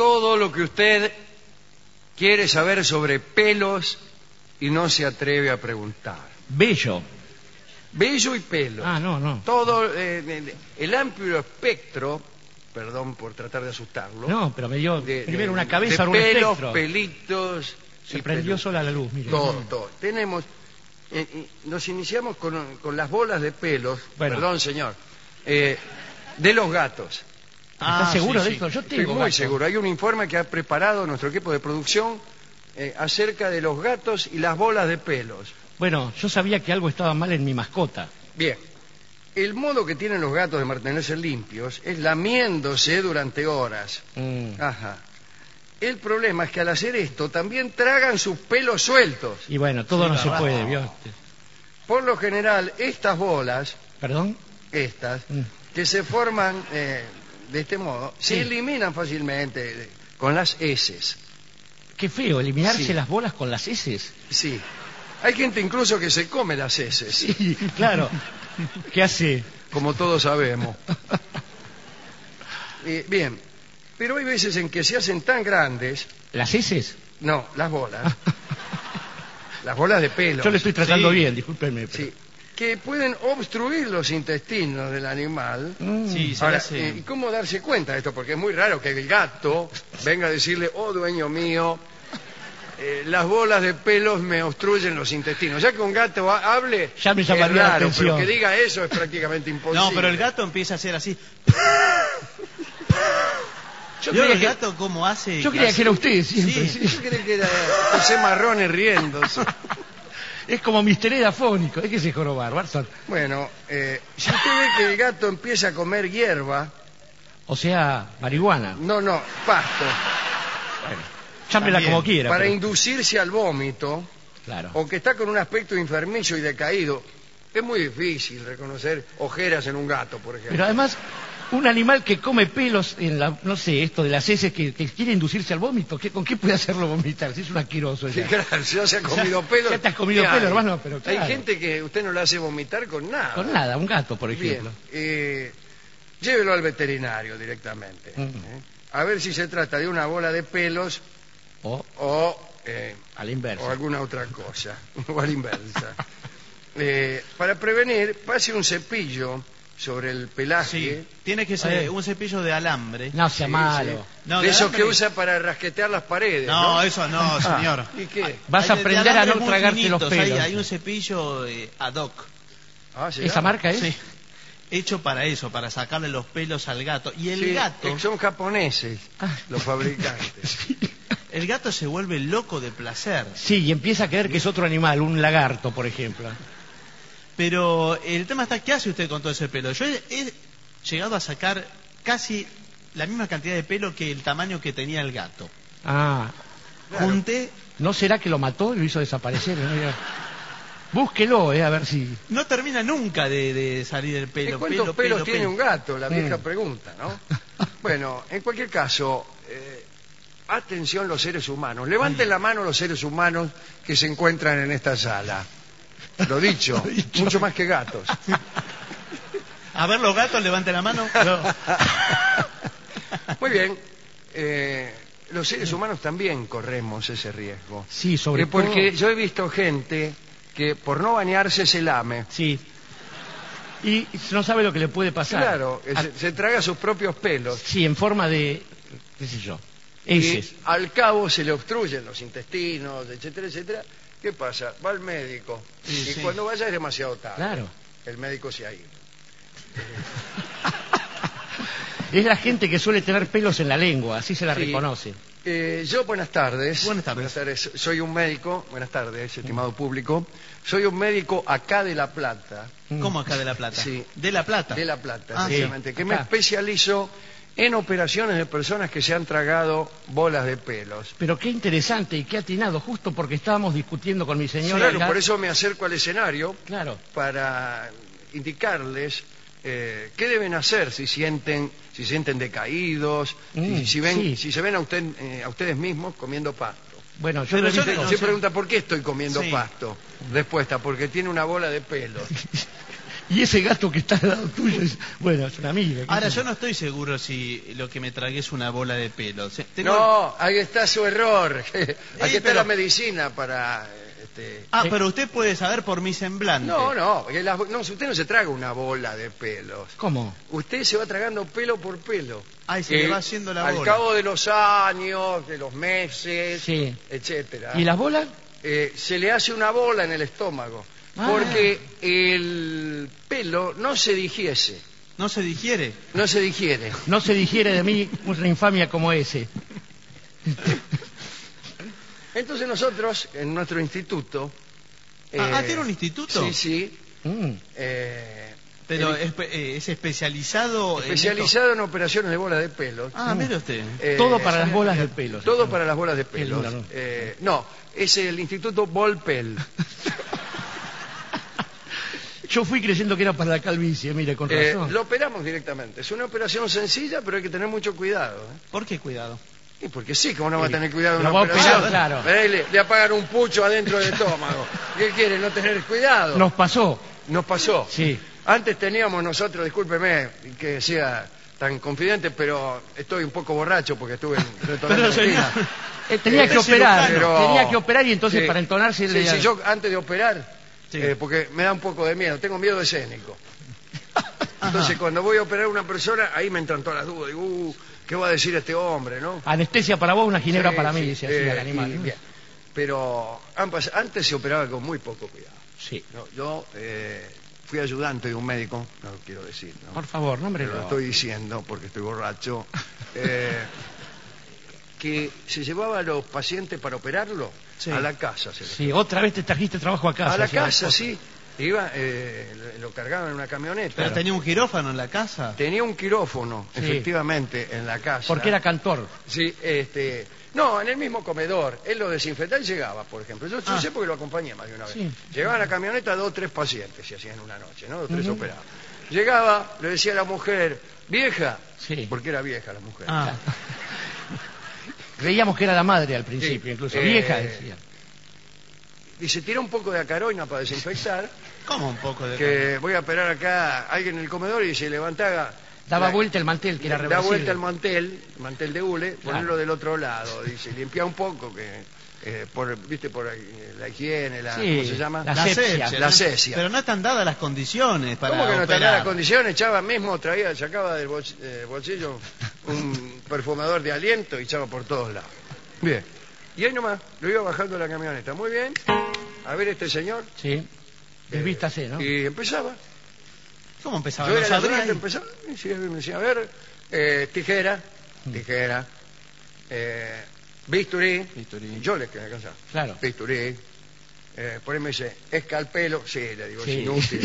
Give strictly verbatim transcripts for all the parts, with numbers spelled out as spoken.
todo lo que usted quiere saber sobre pelos y no se atreve a preguntar. Bello. Vello y pelo. Ah, no, no. Todo eh, el amplio espectro, perdón por tratar de asustarlo. No, pero me dio de, primero de, una cabeza, de ahora un pelos, espectro. pelitos. Se prendió pelos. sola la luz, mire. Todo, todo. Tenemos, eh, eh, nos iniciamos con, con las bolas de pelos, Bueno. perdón señor, eh, de los gatos. ¿Estás Ah, seguro sí, de sí. esto? Yo Estoy tengo muy gato. seguro. Hay un informe que ha preparado nuestro equipo de producción eh, acerca de los gatos y las bolas de pelos. Bueno, yo sabía que algo estaba mal en mi mascota. Bien, el modo que tienen los gatos de mantenerse limpios es lamiéndose durante horas. Mm. Ajá. El problema es que al hacer esto también tragan sus pelos sueltos. Y bueno, todo Sí, no la se verdad. puede, ¿vio? Por lo general, estas bolas, ¿Perdón? estas, Mm. que se forman eh, de este modo, Sí. se eliminan fácilmente eh, con las heces. Qué feo, eliminarse Sí. las bolas con las heces. Sí. Hay gente incluso que se come las heces, Sí, claro. ¿Qué hace? como todos sabemos. Eh, bien, pero hay veces en que se hacen tan grandes, ¿Las heces? no, las bolas, las bolas de pelo, Yo le estoy tratando Sí. bien, discúlpenme. pero- sí, que pueden obstruir los intestinos del animal. Mm. Sí, se Ahora, le hace... eh, ¿y cómo darse cuenta de esto? Porque es muy raro que el gato venga a decirle, oh dueño mío, eh, las bolas de pelos me obstruyen los intestinos. Ya que un gato ha- hable, Ya me es llamaría la raro, atención. pero que diga eso es prácticamente imposible. No, pero el gato empieza a hacer así. Yo ¿Vio creía el que, gato cómo hace? yo creía hace- que era usted siempre. Sí. sí. Yo creí que era José Marrone riéndose. Es como mister Ed afónico. Es que se jorobar, Barton. Bueno, eh, si usted ve que el gato empieza a comer hierba, O sea, marihuana. no, no, pasto, Llámela También. como quiera. para pero- inducirse al vómito, Claro. o que está con un aspecto enfermizo y decaído, es muy difícil reconocer ojeras en un gato, por ejemplo. Pero además, un animal que come pelos en la, no sé, esto de las heces que, que quiere inducirse al vómito, ¿qué, ¿con qué puede hacerlo vomitar? Si es un asqueroso. Sí, ya. claro, si ya se ha comido pelo. ya te has comido ¿qué pelo, hay? hermano, pero claro. Hay gente que usted no le hace vomitar con nada. Con nada, un gato, por Bien, ejemplo. eh, llévelo al veterinario directamente. Mm. ¿eh? A ver si se trata de una bola de pelos O o, eh, a la inversa. o alguna otra cosa, o a la inversa. Eh, para prevenir, pase un cepillo sobre el pelaje. Sí, tiene que ser Eh. un cepillo de alambre. No sea Sí, malo. sí. No, de de esos alambre. que usa para rasquetear las paredes. No, No, eso no, señor. ¿Y qué? Vas a Hay de- de aprender a no alambres muy tragarte los finitos, hay- pelos. Hay, un cepillo eh, ad hoc. Ah, ¿será? ¿Esa marca es? Sí. Hecho para eso, para sacarle los pelos al gato. Y el Sí, gato, eh, son japoneses Ah. los fabricantes. el gato se vuelve loco de placer. Sí, y empieza a creer que es otro animal, un lagarto, por ejemplo. Pero el tema está, ¿qué hace usted con todo ese pelo? Yo he, he llegado a sacar casi la misma cantidad de pelo que el tamaño que tenía el gato. Ah, Claro. Junté, ¿no será que lo mató y lo hizo desaparecer? ¿No? Ya. Búsquelo, eh, a ver si... no termina nunca de, de salir el ¿Y pelo. cuántos pelo, pelos pelo, tiene pelo. un gato? La vieja Mm. pregunta, ¿no? Bueno, en cualquier caso, eh, atención los seres humanos. Levanten la mano los seres humanos que se encuentran en esta sala. Lo dicho, mucho más que gatos. A ver, los gatos, levanten la mano. Muy bien. eh, los seres humanos también corremos ese riesgo. Sí, sobre Eh, porque todo... yo he visto gente que por no bañarse se lame. Sí. Y no sabe lo que le puede pasar. Claro, eh, Ah, se, se traga sus propios pelos. sí, en forma de... qué sé yo. Y Heces. al cabo se le obstruyen los intestinos, etcétera, etcétera. ¿Qué pasa? Va al médico. Sí, y sí. cuando vaya es demasiado tarde. Claro. El médico se ha ido. Es la gente que suele tener pelos en la lengua, así se la Sí. reconoce. Eh, yo, buenas tardes. Buenas tardes. Soy un médico. Buenas tardes, estimado público. Soy un médico acá de La Plata. ¿Cómo acá de La Plata? Sí. De La Plata. De La Plata, Ah, precisamente. sí, Que me acá. especializo en operaciones de personas que se han tragado bolas de pelos. Pero qué interesante y qué atinado, justo porque estábamos discutiendo con mi señora. Claro, acá. por eso me acerco al escenario Claro. para indicarles eh, qué deben hacer si sienten si sienten decaídos, Mm, si, si ven sí. si se ven a usted eh, a ustedes mismos comiendo pasto. Bueno, yo Pero lo he yo visto- no Se sé. pregunta por qué estoy comiendo Sí. pasto. Respuesta, porque tiene una bola de pelos. Y ese gato que está al lado tuyo es, bueno, es una amiga. Ahora, sé yo no estoy seguro si lo que me tragué es una bola de pelo. Se- tengo- No, ahí está su error. Aquí está pero- la medicina para... Este... Ah, pero usted puede saber por mi semblante. No, no, porque las- no, usted no se traga una bola de pelos. ¿Cómo? Usted se va tragando pelo por pelo. Ay, se le va haciendo la al bola. cabo de los años, de los meses, Sí. etcétera, ¿Y las bolas? eh, se le hace una bola en el estómago. Ah. Porque el pelo no se digiere. ¿No se digiere? No se digiere. No se digiere de mí una infamia como ese. Entonces nosotros, en nuestro instituto... Ah, eh, ah, ¿tiene un instituto? Sí, sí. Mm. eh, Pero el- es, eh, es especializado en especializado en operaciones de bola de pelos. esto? Ah, mire usted. Eh, Todo para las bolas de pelo. Todo para las bolas de Qué pelos. linda, ¿no? Eh, no, es el Instituto Volpel. Yo fui creyendo que era para la calvicie, mire, con Eh, razón. lo operamos directamente. Es una operación sencilla, pero hay que tener mucho cuidado. ¿eh? ¿Por qué cuidado? Y porque sí, como no va a Sí. tener cuidado en Lo una va a operación. operar, claro. Pero ahí le, le apagan un pucho adentro del estómago. ¿Qué quiere? No tener cuidado. Nos pasó. Nos pasó. Sí. Antes teníamos nosotros, discúlpeme que sea tan confidente, pero estoy un poco borracho porque estuve en retornando Pero, señor, Argentina. Eh, tenía Eh, que operar, pero- tenía que operar y entonces Sí. para entonarse... Sí, le- sí, yo antes de operar, Sí. eh, porque me da un poco de miedo, tengo miedo escénico. Entonces cuando voy a operar a una persona, ahí me entran todas las dudas. Digo, uh, ¿qué va a decir este hombre, no? Anestesia para vos, una ginebra Sí, para mí, sí, dice así eh, el animal. y ¿no? bien. Pero han pas- antes se operaba con muy poco cuidado. Sí. ¿no? Yo eh, fui ayudante de un médico, no lo quiero decir, ¿no? Por favor, Pero nómbrelo. lo estoy diciendo porque estoy borracho. eh, que se llevaba a los pacientes para operarlo Sí. a la casa. Se los Sí, otra vez te trajiste trabajo a casa. a la señor. casa, sí. Iba, eh, lo cargaban en una camioneta. ¿Pero tenía un quirófano en la casa? Tenía un quirófano, Sí. efectivamente, en la casa. Porque era cantor. Sí, este... No, en el mismo comedor. Él lo desinfectaba y llegaba, por ejemplo. Yo, yo Ah. sé porque lo acompañé más de una vez. Sí. Llegaba en la camioneta dos o tres pacientes, se hacían una noche, ¿no? Dos o tres Ujú. operados. Llegaba, le decía a la mujer, vieja, Sí. porque era vieja la mujer. Ah, Creíamos que era la madre al principio, Sí. incluso. Eh, Vieja, decía. Dice, tira un poco de acaroina para desinfectar, ¿cómo un poco de... que voy a operar acá a alguien en el comedor y dice, levanta, haga- Daba la- vuelta el mantel, que era da reversible. vuelta el mantel, mantel de hule, ponerlo del otro lado, dice, limpia un poco, que eh, por, viste, por eh, la higiene, la, Sí, ¿cómo se llama? la La asepsia. asepsia. La ¿no? asepsia. Pero no están dadas las condiciones para ¿Cómo que no operar. tenía las condiciones? Echaba mismo, traía, sacaba del bolch- eh, bolsillo un perfumador de aliento y echaba por todos lados. Bien. Y ahí nomás, lo iba bajando la camioneta. Muy bien. A ver este señor. Sí. Desvístase, ¿no? Y empezaba. ¿Cómo empezaba? Yo ¿No era el sabría? ayudante, empezaba. Y sí, me decía, a ver, eh, tijera, tijera, eh, bisturí. Bisturí. Yo le quedé cansado. Claro. Bisturí. Eh, por ahí me dice, escalpelo. Sí, le digo, Sí. es inútil.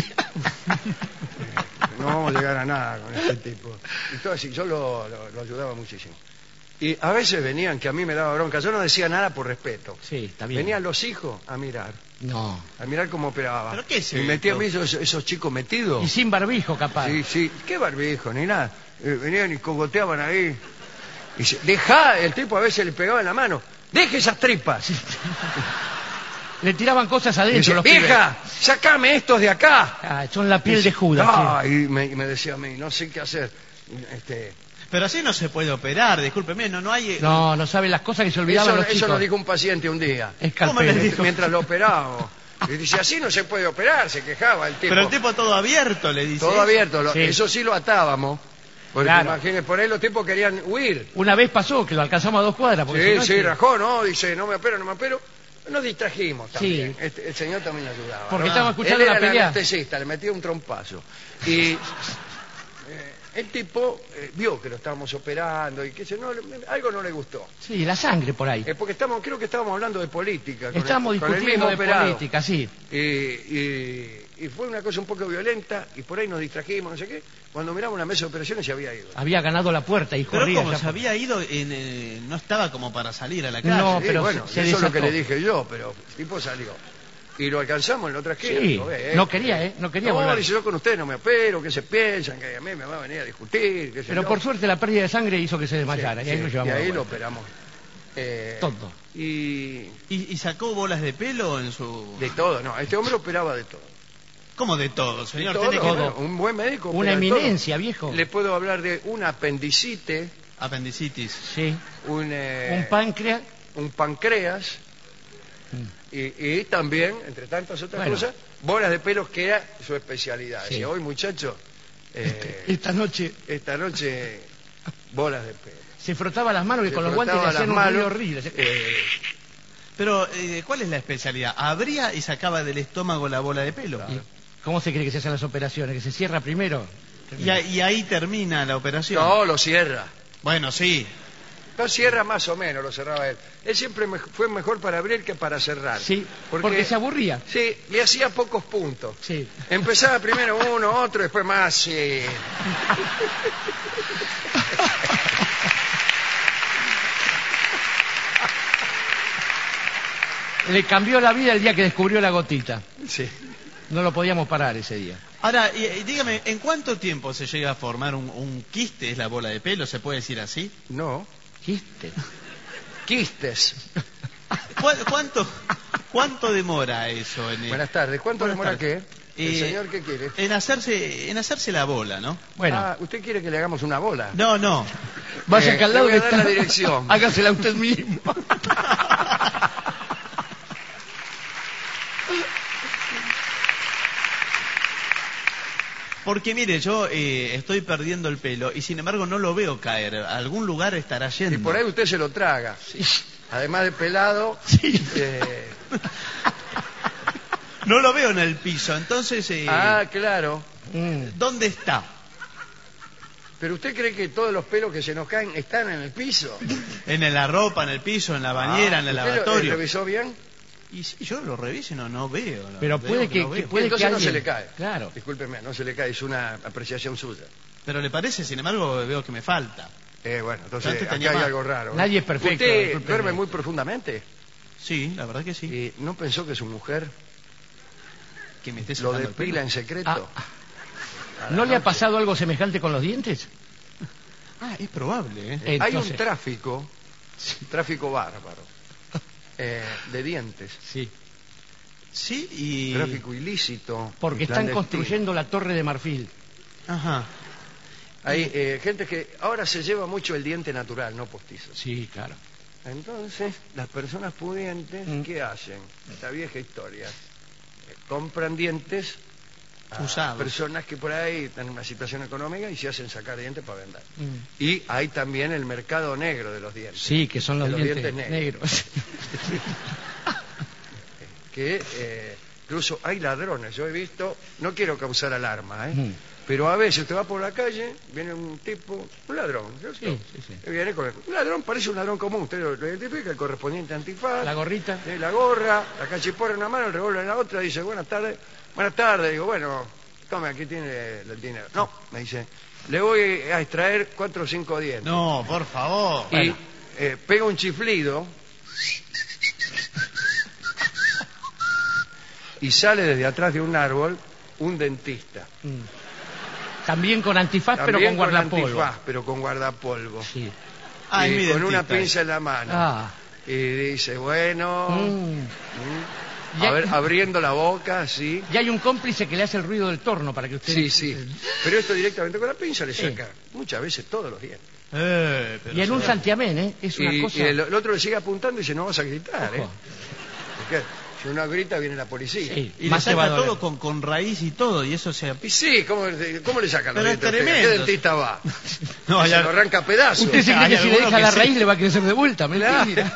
No vamos a llegar a nada con este tipo. Y todo así, yo lo, lo- lo ayudaba muchísimo. Y a veces venían que a mí me daba bronca. Yo no decía nada por respeto. Sí, está bien. Venían los hijos a mirar, No. a mirar cómo operaba. ¿Pero qué es y metía a esto? mí esos, esos chicos metidos. Y sin barbijo, capaz. Sí, sí. ¿Qué barbijo? Ni nada. Eh, venían y cogoteaban ahí. Y dice, dejá, el tipo a veces le pegaba en la mano. Deje esas tripas. Le tiraban cosas Y adentro dice, los vieja, sacame estos de acá. pibes. Ah, son la piel de Judas. Ah, sí. y me, y me decía a mí, no sé qué hacer. Este, Pero así no se puede operar, discúlpeme, no, no hay... eh, No, no sabe las cosas que se olvidaban eso, los eso chicos. nos dijo un paciente un día. ¿Cómo le Escalpelo. dijo? Mientras lo operábamos. Y dice, así no se puede operar, se quejaba el tipo. Pero el tipo todo abierto le dice. Todo abierto, lo- Sí. eso sí lo atábamos. Porque Claro. imagínese, por ahí los tipos querían huir. Una vez pasó que lo alcanzamos a dos cuadras. Porque Sí, si no, sí, este- rajó, ¿no? Dice, no me opero, no me opero. Nos distrajimos también. Sí. Este- el señor también ayudaba. Porque ¿no? estábamos escuchando Él la era el pelea. anestesista, le metía un trompazo. Y eh, el tipo eh, vio que lo estábamos operando y que se, no, le- algo no le gustó. Sí, la sangre por ahí. Eh, porque estamos, creo que estábamos hablando de política. Con Estamos el, con el discutiendo mismo de operado. política, sí. Y, y- y fue una cosa un poco violenta y por ahí nos distrajimos, no sé qué. Cuando miramos la mesa de operaciones se había ido. Había ganado la puerta y Pero corría. como ya se por- había ido, en, eh, no estaba como para salir a la calle. No, Sí, pero bueno, se- se eso es lo que desató. le dije yo, pero el tipo salió. Y lo alcanzamos en la otra esquina. Sí, digo, eh, no quería, ¿eh? No quería No, volver. dice, yo con usted no me opero, que se piensan, que a mí me va a venir a discutir, qué sé Pero yo. por suerte la pérdida de sangre hizo que se Sí, desmayara. y ahí sí, lo llevamos. y a ahí la lo vuelta. operamos. Eh, Todo. Y ¿Y, y sacó bolas de pelo en su... de todo, no, este hombre operaba de todo. ¿Cómo de todo, señor? Todo, Tiene que- bueno, un buen médico. Una opera de todo. eminencia, viejo. Le puedo hablar de un apendicite, Apendicitis. Sí. un, eh, Un páncreas. un páncreas y, y también, entre tantas otras Bueno. cosas, bolas de pelos, que era su especialidad. Sí. Decía, hoy muchachos, eh, Esta noche esta noche bolas de pelo. se frotaba las manos y Se con los guantes le frotaba hacían las un ruido manos, horrible. eh, Pero, eh, ¿cuál es la especialidad? Abría y sacaba del estómago la bola de pelo. ¿Y ¿Cómo se cree que se hacen las operaciones? ¿Que se cierra primero? Y, a- y ahí termina la operación. no, lo cierra. Bueno, sí. No cierra más o menos, lo cerraba él. Él siempre me- fue mejor para abrir que para cerrar. Sí, porque, se aburría. Sí, le hacía pocos puntos. Sí. Empezaba primero uno, otro, después más, sí. Le cambió la vida el día que descubrió la gotita. Sí. No lo podíamos parar ese día. Ahora, y- y dígame, ¿en cuánto tiempo se llega a formar un, un quiste, es la bola de pelo? ¿Se puede decir así? No. ¿Quiste? Quistes. ¿Cu- ¿Cuánto, cuánto demora eso? En, el- Buenas tardes. ¿Cuánto Buenas demora tardes. qué? ¿El Eh, señor qué quiere? En hacerse, en hacerse la bola, ¿no? Bueno, Ah, ¿usted quiere que le hagamos una bola? No, no. vaya eh, acá al le lado voy que a dar está. la dirección. Hágasela usted mismo. Porque mire, yo eh, estoy perdiendo el pelo y sin embargo no lo veo caer. A algún lugar estará yendo. Y por ahí usted se lo traga. Además de pelado, Sí. eh, No lo veo en el piso. Entonces, eh, ah, claro. Mm. ¿dónde está? Pero usted cree que todos los pelos que se nos caen están en el piso. En la ropa, en el piso, en la bañera, Ah, en el ¿usted lo- lavatorio. ¿Lo revisó bien? Y si yo lo reviso y no, no veo. no Pero veo puede que- no que veo. puede- Entonces no alguien- se le cae. Claro. Discúlpeme, no se le cae, es una apreciación suya. Pero le parece, sin embargo, veo que me falta. Eh, bueno, entonces Antes acá tenía hay más. algo raro. ¿no? Nadie es perfecto, ¿Usted discúlpeme. duerme muy profundamente? Sí, la verdad que sí. ¿Y no pensó que su mujer Que me esté lo sacando el depila pelo. en secreto? Ah, A la ¿No le ha noche. pasado algo semejante con los dientes? Ah, es probable, ¿eh? Hay un Entonces- tráfico, tráfico bárbaro, eh, de dientes. Sí. Sí, y... Tráfico ilícito. Porque y están clandestino. construyendo la Torre de Marfil. Ajá. Hay eh, gente que ahora se lleva mucho el diente natural, no postizo. Sí, claro. Entonces, las personas pudientes, Mm. ¿qué hacen? Esta vieja historia. Eh, compran dientes a Usados. personas que por ahí están en una situación económica y se hacen sacar dientes para vender. Mm. Y hay también el mercado negro de los dientes. Sí, que son los, De los dientes, dientes negros. Que eh, incluso hay ladrones. Yo he visto, no quiero causar alarma, ¿eh? Mm. Pero a veces usted va por la calle, viene un tipo, un ladrón, ¿cierto? Sí, sí, sí. Que viene con un ladrón, parece un ladrón común, usted lo, lo identifica, el correspondiente antifaz, La gorrita. tiene la gorra, la cachiporra en una mano, el revólver en la otra, dice, buenas tardes, buenas tardes, digo, bueno, tome, aquí tiene el dinero. No, me dice, le voy a extraer cuatro o cinco dientes. No, por favor. Y eh, pega un chiflido y sale desde atrás de un árbol un dentista. Mm. También con antifaz, pero También con guardapolvo. antifaz, pero con guardapolvo. Sí. Ah, es Y mi con una dentista. pinza en la mano. Ah. Y dice, bueno, Mm. mm, Ya- a ver, abriendo la boca, así. Y hay un cómplice que le hace el ruido del torno para que usted... Sí, sí. Pero esto directamente con la pinza le Sí. saca muchas veces todos los dientes. Eh, pero Y en un señor, santiamén, ¿eh? Es una Y, cosa... y el, el otro le sigue apuntando y dice, no vas a gritar, ¿eh? Ojo. Porque si uno grita viene la policía. Sí, Y le más te va a saca doler. todo con, con raíz y todo, y eso se... Y sí, ¿cómo, cómo le sacan los Pero es dientes? a usted? ¿A ¿Qué tremendo. dentista va? No, Se ya- lo arranca a pedazos. Usted se cree Hay que si le alguno deja que la sí. raíz le va a crecer de vuelta, Claro. mentira.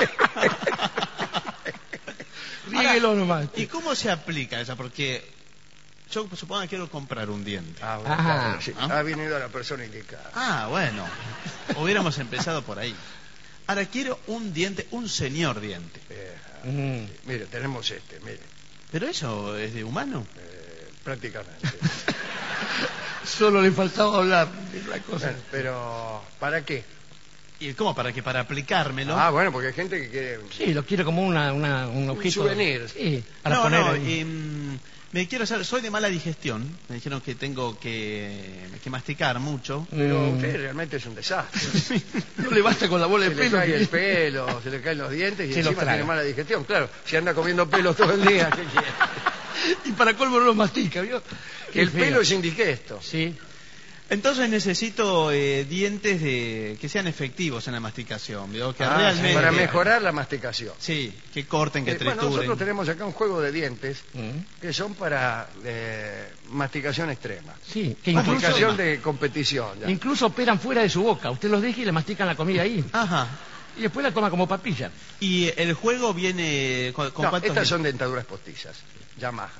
Ríguelo nomás. ¿Y cómo se aplica esa? Porque yo supongo que quiero comprar un diente. Ah, bueno, Ajá. claro, sí. ¿Ah? Ha venido la persona indicada. Ah, bueno. Hubiéramos empezado por ahí. Ahora quiero un diente, un señor diente. Eh, Mm. mire, tenemos este, mire, Pero eso es de humano. eh, prácticamente. Solo le faltaba hablar de la cosa. Bueno, pero, ¿para qué? ¿Y cómo? ¿Para qué? ¿Para aplicármelo? Ah, bueno, porque hay gente que quiere... Sí, lo quiero como una, una- un objeto. souvenir. Sí, para no, poner no, en- em, me quiero hacer, soy de mala digestión. Me dijeron que tengo que, que masticar mucho. Pero Mm. usted realmente es un desastre. No le basta con la bola de Se le pelo. cae que- el pelo, se le caen los dientes y Se lo encima traga. tiene mala digestión. Claro, si anda comiendo pelos todo el día, ¿qué quiere? Y para colmo no lo mastica, ¿vio? Qué El feo. pelo es indigesto. Sí. Entonces necesito eh, dientes de que sean efectivos en la masticación, ¿vio? Que Ah, realmente... para mejorar la masticación. Sí, que corten, que Eh, bueno, trituren. nosotros tenemos acá un juego de dientes Mm. que son para eh, masticación extrema. Sí, que incluso, Masticación de competición. ya. incluso operan fuera de su boca. Usted los deja y le mastican la comida ahí. Ajá. Y después la toma como papilla. Y el juego viene con, con No, cuántos estas di- son dentaduras postizas, Yamaha.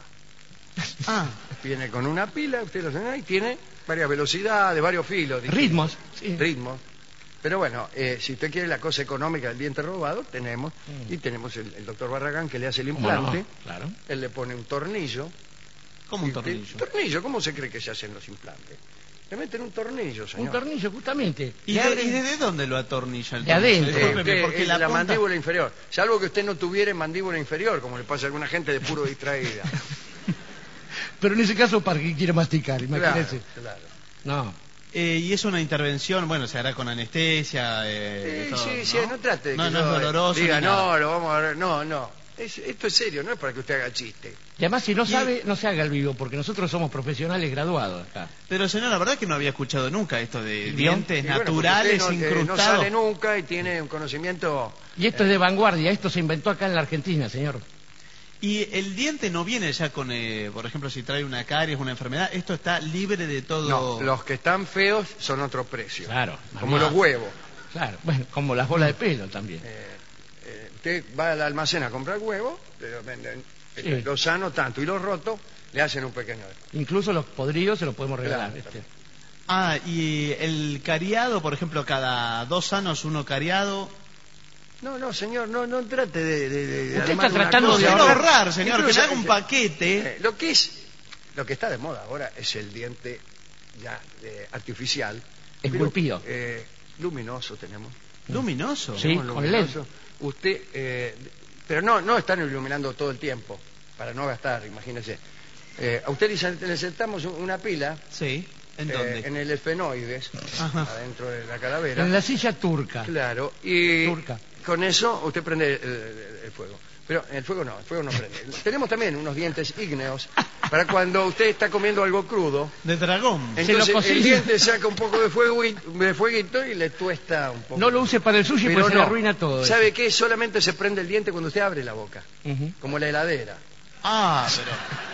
Ah, Viene con una pila, usted lo sabe, y tiene varias velocidades, varios filos. distintos. Ritmos. Sí. Ritmos. Pero bueno, eh, si usted quiere la cosa económica del diente robado, tenemos. Mm. Y tenemos el, el doctor Barragán que le hace el ¿Cómo no? implante. Claro. Él le pone un tornillo. como un Y usted- tornillo. ¿Tornillo? ¿Cómo se cree que se hacen los implantes? Le meten un tornillo, señor. Un tornillo, justamente. ¿Y, Le de, abren- ¿Y desde dónde lo atornilla el De tornillo? adentro. Eh, Discúlpeme, usted, porque en la, la, punta- mandíbula inferior. Salvo que usted no tuviera mandíbula inferior, como le pasa a alguna gente de puro distraída. Pero en ese caso, ¿para qué quiere masticar? Claro, Imagínese. claro. No. Eh, y es una intervención, bueno, se hará con anestesia. Eh, Sí, todo, sí, sí, no trate de No, que no yo, es eh, doloroso. Diga, ni nada. no, lo vamos a ver. No, no. Es- esto es serio, no es para que usted haga chiste. Y además, si no Y- sabe, no se haga el vivo, porque nosotros somos profesionales graduados acá. Pero señor, la verdad que no había escuchado nunca esto de ¿Vio? dientes Y bueno, porque naturales usted no, eh, incrustados. no sale nunca y tiene un conocimiento. Y esto es de vanguardia, esto se inventó acá en la Argentina, señor. Y el diente no viene ya con, eh, por ejemplo, si trae una caries, una enfermedad, esto está libre de todo. No, los que están feos son otro precio. Claro. Como Ah, los huevos. Claro, bueno, como las bolas de pelo también. Eh, eh, usted va al almacén a comprar huevos, le lo venden. Sí. eh, Los sanos tanto y los rotos le hacen un pequeño descuento. Incluso los podridos se los podemos regalar. Claro. este. Ah, y el cariado, por ejemplo, cada dos años uno cariado. No, no, señor, no, no trate de... de- de Usted armar está una tratando cosa. de Quiero ahorrar. ahorrar, señor, que Incluso- me haga un paquete. Eh, lo que es, lo que está de moda ahora es el diente ya eh, artificial. Esculpido. Pero, eh, luminoso tenemos. Luminoso. Sí. Tenemos con L E D. luminoso. Usted, eh, pero no, no están iluminando todo el tiempo, para no gastar, imagínese. Eh, a usted le le insertamos un- una pila Sí. ¿En eh, dónde? en el esfenoides, Ajá. adentro de la calavera. En la silla turca. Claro, y Turca. con eso usted prende el, el- el fuego. Pero el fuego no, el fuego no prende. Tenemos también unos dientes ígneos para cuando usted está comiendo algo crudo. De dragón. Se lo Entonces cocina. el diente saca un poco de fuego y, de fueguito y le tuesta un poco. No lo use para el sushi Pero porque se le no. arruina todo. ¿Sabe qué? Solamente se prende el diente cuando usted abre la boca, Ujú. como la heladera. Ah, pero...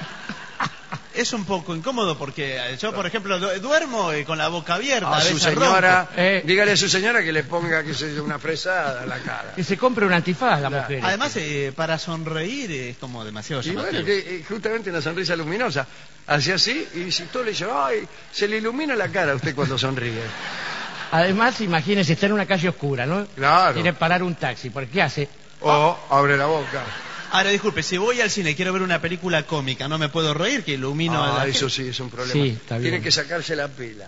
Es un poco incómodo porque yo, por ejemplo, du- duermo eh, con la boca abierta. A A su veces señora, ronco. Eh. dígale a su señora que le ponga que se una fresada en la cara. Que se compre un antifaz la Claro. mujer. Además, eh, para sonreír es como demasiado Y llamativo. bueno, que eh, justamente una sonrisa luminosa. Hace así y si todo le dice, ay, se le ilumina la cara a usted cuando sonríe. Además, imagínese, está en una calle oscura, ¿no? Claro. Quiere parar un taxi. ¿Por qué hace? O abre la boca. Ahora, disculpe, si voy al cine y quiero ver una película cómica, ¿no me puedo reír que ilumino a Ah, la eso gente? sí es un problema. Sí, está bien. Tiene que sacarse la pila.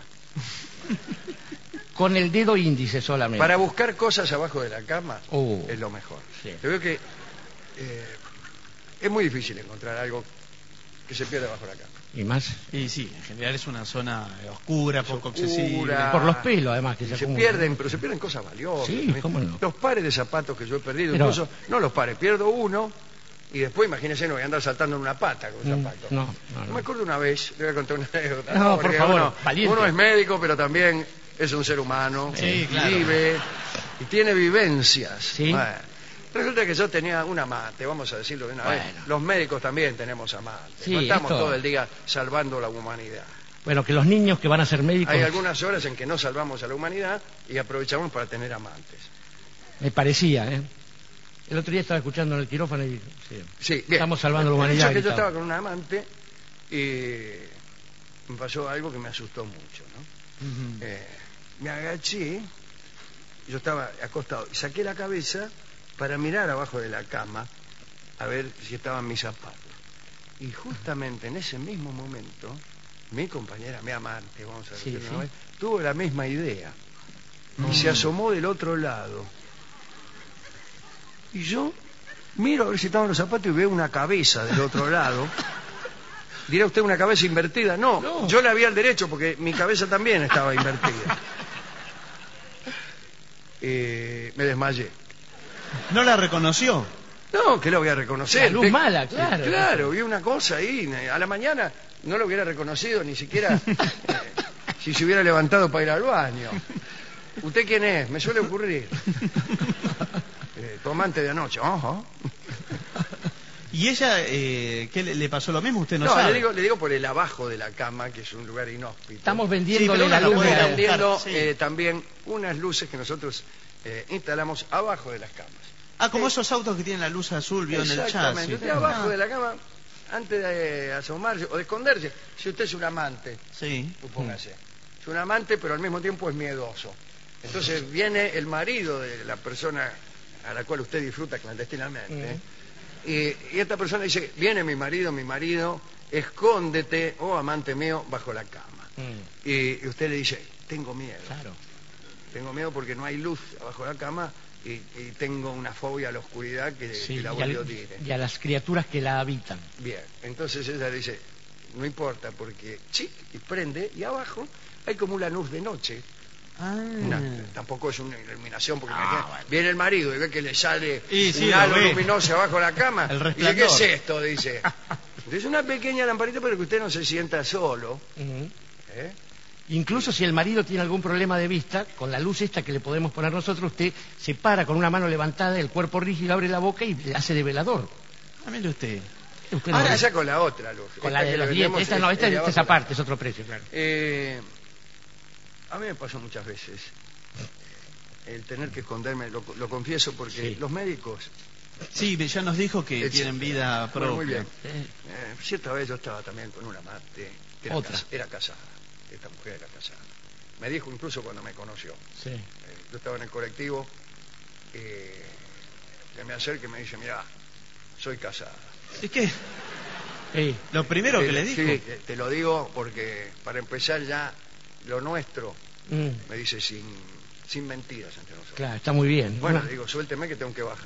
Con el dedo índice solamente. Para buscar cosas abajo de la cama Oh. es lo mejor. Sí. Yo veo que eh, es muy difícil encontrar algo que se pierda bajo la cama. Y más. Y sí, en general es una zona eh, oscura, poco Oscura. accesible. Por los pelos, además, que Y se se acumulan. pierden, pero se pierden cosas valiosas. Sí, también. cómo no. Los pares de zapatos que yo he perdido, Pero- incluso, no los pares, pierdo uno y después, imagínese, no voy a andar saltando en una pata con Mm, zapatos. no, no, Yo no. me acuerdo una vez, le voy a contar una anécdota. No, por Porque favor, uno, valiente. uno es médico, pero también es un ser humano. Sí, y claro. vive y tiene vivencias. Sí. Bueno, resulta que yo tenía un amante, vamos a decirlo de una vez. Bueno. Los médicos también tenemos amantes. Sí, no estamos esto- todo el día salvando la humanidad. Bueno, que los niños que van a ser médicos, Hay algunas horas en que no salvamos a la humanidad y aprovechamos para tener amantes. me parecía, ¿eh? El otro día estaba escuchando en el quirófano y... sí. Sí, bien. Estamos salvando la El humanidad, hecho es que yo gritaba. estaba con un amante y me pasó algo que me asustó mucho, ¿no? Ujú. Eh, me agaché, yo estaba acostado, y saqué la cabeza para mirar abajo de la cama a ver si estaban mis zapatos. Y justamente en ese mismo momento, mi compañera, mi amante, vamos a Sí, decirlo sí. una vez, tuvo la misma idea y se asomó del otro lado. Y yo miro a ver si estaban los zapatos y veo una cabeza del otro lado. ¿Dirá usted una cabeza invertida? No, No. yo la vi al derecho porque mi cabeza también estaba invertida. Eh, me desmayé. ¿No la reconoció? No, que lo voy a reconocer. La luz Te- mala, claro. Claro, vi una cosa ahí. A la mañana no lo hubiera reconocido ni siquiera eh, si se hubiera levantado para ir al baño. ¿Usted quién es? Me suele ocurrir. Eh, tu amante de anoche. Ajá. ¿Y ella, eh, qué le, le pasó lo mismo? Usted no, No, sabe. le digo, le digo por el abajo de la cama, que es un lugar inhóspito. Estamos Sí, vendiéndole pero la uno lo luz puede de la- buscar. vendiendo sí. eh, también unas luces que nosotros eh, instalamos abajo de las camas. Ah, como Eh, esos autos que tienen la luz azul, vio en el Exactamente. chasis. Usted abajo Ah, de la cama, antes de asomarse o de esconderse, si usted es un amante, Sí. supóngase, es un amante pero al mismo tiempo es miedoso. Entonces viene el marido de la persona a la cual usted disfruta clandestinamente, y, y esta persona dice, viene mi marido, mi marido, escóndete, oh amante mío, bajo la cama. Mm, Y, y usted le dice, tengo miedo, claro. tengo miedo porque no hay luz abajo de la cama y, y tengo una fobia a la oscuridad que, Sí, que la y, al- volvió tire. y a las criaturas que la habitan. Bien, entonces ella dice, no importa porque chic, y prende, y abajo hay como una luz de noche. Ah. Una- tampoco es una iluminación porque Ah, imagina, bueno. viene el marido y ve que le sale Y sí, un lo halo ve. luminoso abajo de la cama. El Dice, resplandor. ¿qué es esto? Dice. Es una pequeña lamparita para que usted no se sienta solo. Ujú. ¿eh? Incluso si el marido tiene algún problema de vista, con la luz esta que le podemos poner nosotros, usted se para con una mano levantada, el cuerpo rígido, abre la boca y le hace de velador. Ah, mire usted. Usted Ahora no- esa con la otra luz. con Esta la de que los le dientes. vendemos Esta es- no, esta es de es abajo esa de la- parte, es otro precio, claro. Eh, a mí me pasó muchas veces el tener que esconderme, lo, lo confieso, porque Sí. los médicos... Sí, ya nos dijo que etcétera. tienen vida Bueno, propia. muy bien. Eh, Eh, cierta vez yo estaba también con una amante que era, Otra. cas- era casada. Esta mujer era casada. Me dijo incluso cuando me conoció. sí. Eh, yo estaba en el colectivo, eh, que me acerca y me dice, mira, soy casada. Es que Sí. lo primero Te- que le dijo. Sí, te, te lo digo porque para empezar ya lo nuestro, Mm, me dice sin, sin mentiras entre nosotros. claro, está muy bien. Bueno, una, le digo, suélteme que tengo que bajar.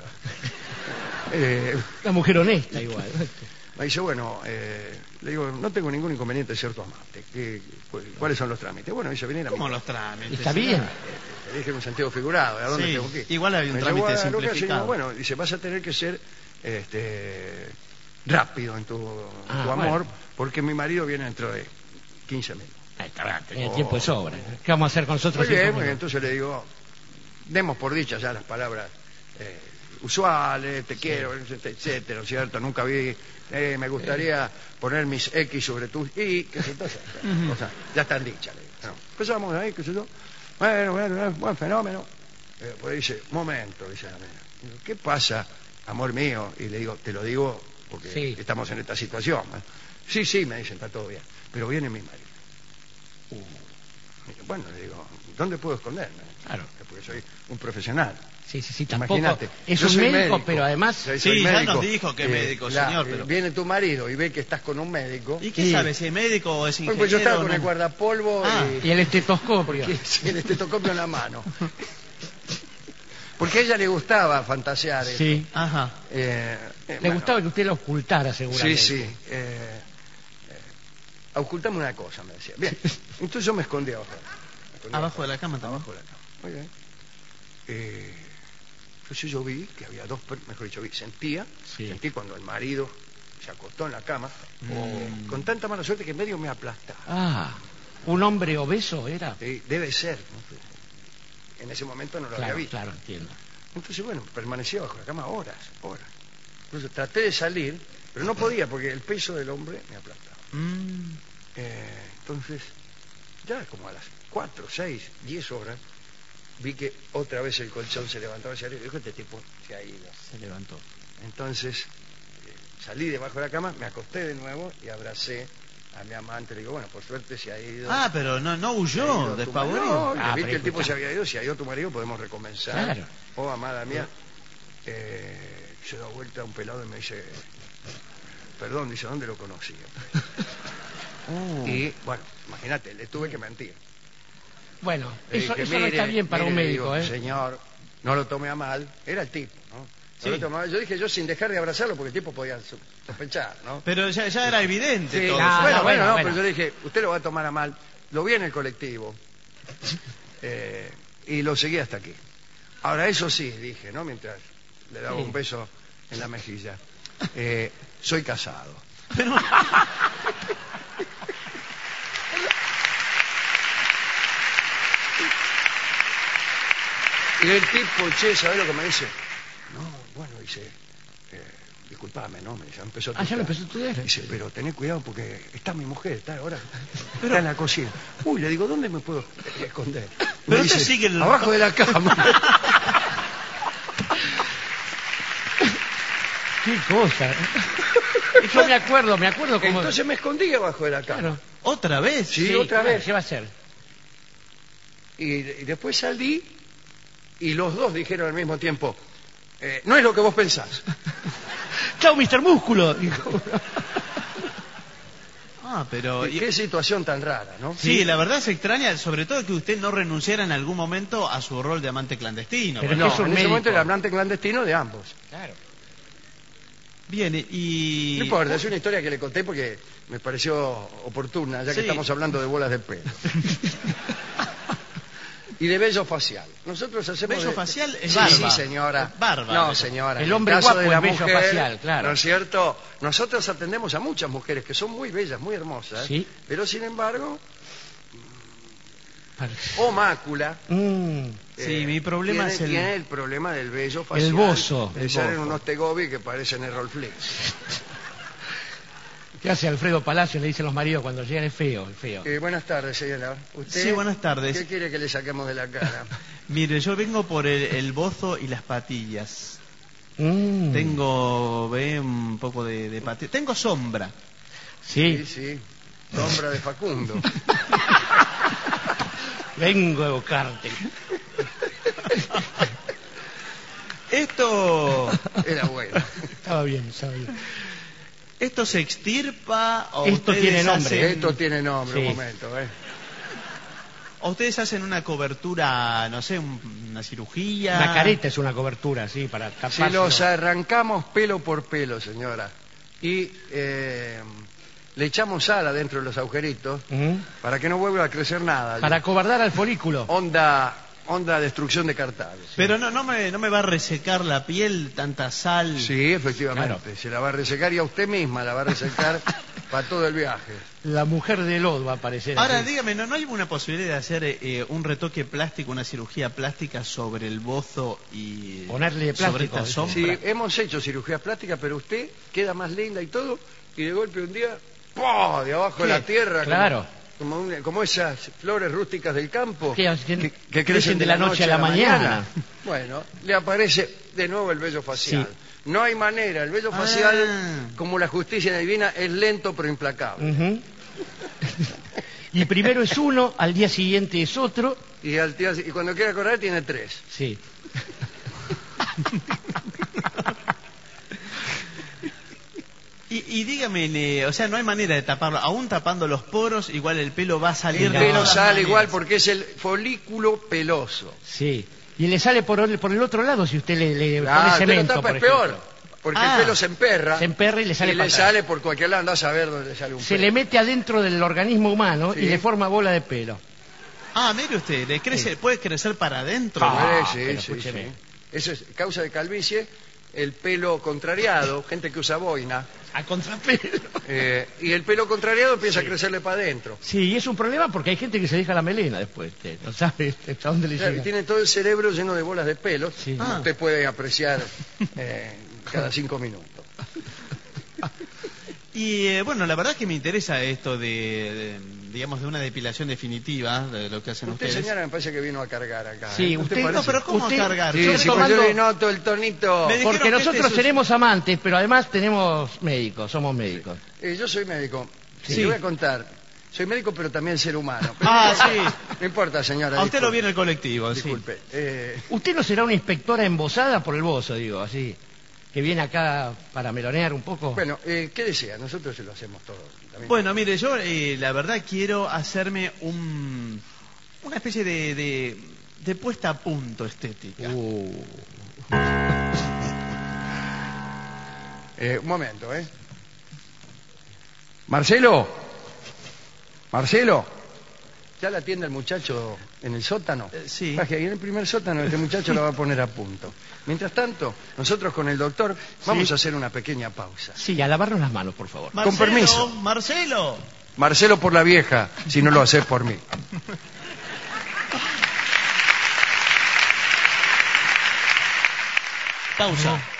Eh, una mujer honesta igual. me dice, bueno, eh, le digo, no tengo ningún inconveniente de ser tu amante. ¿Qué- cu- ¿Cuáles son los trámites? Bueno, dice, venir a mi ¿Cómo casa. los trámites? Está bien. Le dije en un sentido figurado, ¿a dónde Sí, tengo que ir? igual hay un Me dice, trámite "Bueno, lo que hace", simplificado. digo, bueno, dice, vas a tener que ser este, rápido en tu, en Ah, tu amor, bueno. porque mi marido viene dentro de quince minutos. Ahí está, va, tenía Oh. tiempo de sobra. ¿Qué vamos a hacer con nosotros? Muy bien, cinco muy bien, minutos? entonces le digo, demos por dichas ya las palabras eh, usuales, te quiero, etcétera, ¿no es cierto? Nunca vi, eh, me gustaría poner mis X sobre tus Y, qué sé yo, todas esas cosas, ya están dichas. Le digo. Bueno, empezamos ahí, qué sé yo, bueno, bueno, bueno, buen fenómeno. Eh, pues dice, momento, dice la nena. Digo, ¿qué pasa, amor mío? Y le digo, te lo digo porque Sí. estamos en esta situación. ¿eh? Sí, sí, me dicen, está todo bien, pero viene mi marido. Uh, bueno, le digo, ¿dónde puedo esconderme? Claro. Porque soy un profesional. Sí, sí, sí, tampoco. Imagínate. Es yo un soy médico, pero además. Soy- Sí, soy ya médico. nos dijo que médico, señor, eh, pero- Viene tu marido y ve que estás con un médico. ¿Y qué Sí. sabe? ¿Si es médico o es Bueno, ingeniero? pues yo estaba con no? el guardapolvo Ah, Y el estetoscopio. y, y el estetoscopio en la mano. Porque a ella le gustaba fantasear. esto. Sí. Ajá. Eh, eh, Le bueno, gustaba que usted lo ocultara, Sí, seguramente. sí. Eh, eh, ocultame una cosa, me decía. Bien, entonces yo me escondí abajo. Me escondí Abajo de la cama también. Abajo de la cama. Muy bien. Eh, entonces yo vi que había dos, per- mejor dicho, vi, sentía, Sí. sentí cuando el marido se acostó en la cama, Mm. oh, con tanta mala suerte que medio me aplastaba. Ah, un hombre obeso era. Sí, debe ser. ¿no? En ese momento no lo había Claro, visto. claro, entiendo. Entonces, bueno, permanecí bajo la cama horas, horas. Entonces traté de salir, pero no podía porque el peso del hombre me aplastaba. Mm. Eh, entonces, ya como a las cuatro, seis, diez horas, vi que otra vez el colchón se levantaba hacia arriba y dijo, este tipo se ha ido. Se levantó. Entonces, eh, salí debajo de la cama, me acosté de nuevo y abracé a mi amante. Le digo, bueno, por suerte se ha ido. Ah, pero no, no Se ha huyó, ido tu despavorido. marido. No, Ah, vi pero que el tipo escuchá. se había ido, si ha ido tu marido podemos recomenzar. Claro. Oh, amada mía, eh, se da vuelta un pelado y me dice, perdón, dice, ¿dónde lo conocía? Oh. Y, bueno, imagínate, le tuve que mentir. Bueno, Le eso, dije, eso no "Mire, está bien para mire", un le médico, digo, ¿eh? Señor, no lo tome a mal. Era el tipo, ¿no? No Sí. lo tomaba- Yo dije yo sin dejar de abrazarlo porque el tipo podía so- sospechar, ¿no? Pero ya, ya era evidente Sí, todo. no, bueno, no, bueno, bueno, no, bueno. pero yo dije, usted lo va a tomar a mal. Lo vi en el colectivo eh, y lo seguí hasta aquí. Ahora, eso sí, dije, ¿no? Mientras le daba Sí. un beso en la mejilla. Eh, soy casado. Pero, Y el tipo, che, ¿sabés lo que me dice? No, bueno, dice, eh, disculpame, ¿no? Me, ya empezó a Ah, ya lo tocar. empezó a estudiar. Dice, pero tenés cuidado porque está mi mujer, está ahora, está en la cocina. Uy, le digo, ¿dónde me puedo esconder? Me Pero dice, usted sigue el- abajo de la cama. Qué cosa. Yo me acuerdo, me acuerdo como... Entonces me escondí abajo de la cama. Claro. ¿otra vez? Sí, otra claro, vez. ¿qué va a hacer? Y, y después salí y los dos dijeron al mismo tiempo, eh, no es lo que vos pensás. ¡Chao, mister Músculo! Dijo. Ah, pero... Y qué situación tan rara, ¿no? Sí, la verdad es extraña, sobre todo que usted no renunciara en algún momento a su rol de amante clandestino. Pero No, es que es un en ese médico. momento el hablante clandestino de ambos. Claro. Bien, y... No importa, es una historia que le conté porque me pareció oportuna, ya que Sí. estamos hablando de bolas de pelo. Y de vello facial. Nosotros hacemos... Vello de- facial es sí, barba. Sí, señora. Es barba. No, señora. El en hombre caso guapo de la es vello mujer, facial, claro. ¿no es cierto? Nosotros atendemos a muchas mujeres que son muy bellas, muy hermosas. Sí. Pero sin embargo, Para- o mácula... Mm, Sí, mi problema tiene, es el- tiene el problema del vello facial. El bozo, Le el salen bozo. unos tegobi que parecen Errolflix. ¿Qué hace Alfredo Palacio? Le dicen los maridos cuando llegan, es feo, es feo. Eh, buenas tardes, señora. ¿Usted Sí, buenas tardes. ¿Qué quiere que le saquemos de la cara? Mire, yo vengo por el, el bozo y las patillas. Mm, Tengo, ve, un poco de, de patillas. Tengo sombra. Sí, Sí, sí. Sombra de Facundo. vengo a evocarte. Esto, Era bueno. Estaba bien, estaba bien. esto se extirpa o Esto ustedes tiene nombre. hacen- Esto tiene nombre, Sí. un momento, ¿eh? o ustedes hacen una cobertura, no sé, un- una cirugía. Una careta es una cobertura, sí, para tapar. Si los arrancamos pelo por pelo, señora, y eh, le echamos sal adentro de los agujeritos Ujú. para que no vuelva a crecer nada. Para acobardar al folículo. Onda, onda destrucción de cartales. Pero no, no me, no me va a resecar la piel tanta sal. Sí, efectivamente. Claro. Se la va a resecar y a usted misma la va a resecar para todo el viaje. La mujer de Lod va a aparecer. Ahora, así. dígame, ¿no, ¿no hay alguna posibilidad de hacer eh, un retoque plástico, una cirugía plástica sobre el bozo y Ponerle sobre plástico, esta sí. sombra? Sí, hemos hecho cirugías plásticas, pero usted queda más linda y todo, y de golpe un día, ¡pah!, de abajo de ¿Qué? la tierra, como- Claro. como, un- como esas flores rústicas del campo, Que- que crecen de la noche a la mañana. Bueno, le aparece de nuevo el vello facial. Sí. No hay manera, el vello facial, Ah. como la justicia divina, es lento pero implacable. Ujú. Y primero es uno, al día siguiente es otro. Y, al día- y cuando quiera correr tiene tres. Sí. Y, y dígame, eh, o sea, no hay manera de taparlo. Aún tapando los poros, igual el pelo va a salir El de pelo todas sale maneras. igual porque es el folículo peloso. Sí. Y le sale por el, por el otro lado si usted le, le Ah, pone usted lo cemento. tapa, por es peor. ejemplo. Porque Ah. el pelo se emperra. Se emperra y le sale y para le atrás. sale por cualquier lado, anda a saber dónde le sale un Se pelo. le mete adentro del organismo humano Sí. y le forma bola de pelo. Ah, mire usted, le crece, Sí. puede crecer para adentro. Ah, Sí, pero sí, escúcheme. sí. Eso es causa de calvicie, el pelo contrariado, gente que usa boina, A contrapelo. eh, y el pelo contrariado empieza a crecerle para adentro. Sí, y es un problema porque hay gente que se deja la melena después. Usted no sabe hasta dónde le Claro, y llega. tiene todo el cerebro lleno de bolas de pelo, Sí. como Ah. usted puede apreciar eh, cada cinco minutos. Y eh, bueno, la verdad que me interesa esto de, de, digamos, de una depilación definitiva, de lo que hacen Usted, ustedes. señora, me parece que vino a cargar acá. Sí, ¿eh? ¿No te usted- parece? No, pero ¿cómo Usted- cargar? Sí, Yo sí, tomando- pues yo le noto el tonito. Me dijeron Porque que nosotros este es un- seremos amantes, pero además tenemos médicos, somos médicos. Eh, yo soy médico. Sí. Le voy a contar. Soy médico, pero también ser humano. Pero Ah, no importa. sí. No importa, señora. A usted lo disculpe. viene el colectivo, sí. Disculpe. Eh, ¿Usted no será una inspectora embosada por el bozo, digo, así? Que viene acá para melonear un poco. bueno, eh, ¿qué desea? Nosotros se lo hacemos todo. También. Bueno, mire, yo eh, la verdad quiero hacerme un, una especie de, de, de puesta a punto estética. Uh, Eh, un momento, ¿eh? Marcelo. Marcelo. ¿Ya la atiende el muchacho ¿En el sótano? Eh, sí. Baje, ahí en el primer sótano este muchacho lo va a poner a punto. Mientras tanto, nosotros con el doctor vamos Sí. a hacer una pequeña pausa. Sí, a lavarnos las manos, por favor. Marcelo, permiso. Marcelo. Marcelo por la vieja, si no lo haces por mí. Pausa.